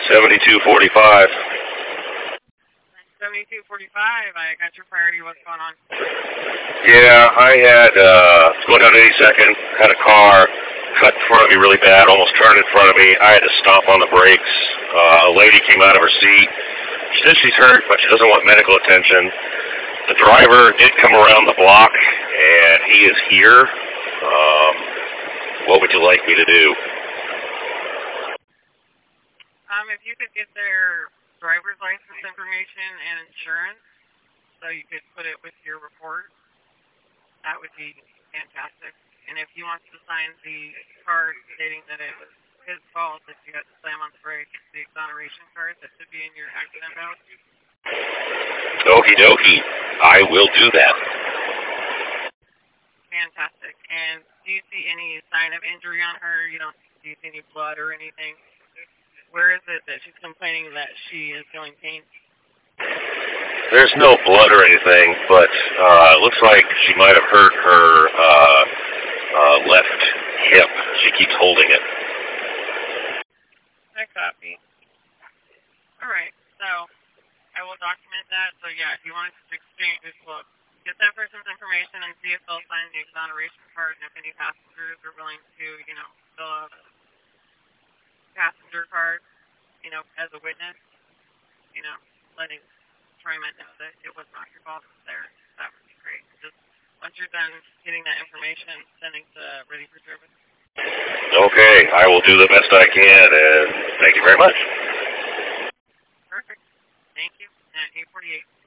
7245. 7245, I got your priority. What's going on? Yeah, I had, going down 82nd, had a car cut in front of me really bad, almost turned in front of me. I had to stomp on the brakes. A lady came out of her seat. She says she's hurt, but she doesn't want medical attention. The driver did come around the block, and he is here. What would you like me to do? If you could get their driver's license information and insurance, so you could put it with your report, that would be fantastic. And if he wants to sign the card stating that it was his fault that you had to slam on the brakes, the exoneration card that should be in your accident note. Okie dokie. I will do that. Fantastic. And do you see any sign of injury on her? Do you see any blood or anything? Where is it that she's complaining that she is feeling pain? There's no blood or anything, but it looks like she might have hurt her left hip. She keeps holding it. I copy. All right, so I will document that. So yeah, if you want to exchange, well, get that person's information and see if they'll sign the exoneration card, and if any passengers are willing to, fill out a passenger card, as a witness, letting Troyman know that it was not your fault there. That would be great. Just once you're done getting that information, sending to Ready for Service. Okay, I will do the best I can, and thank you very much. Perfect. Thank you. At 8:48.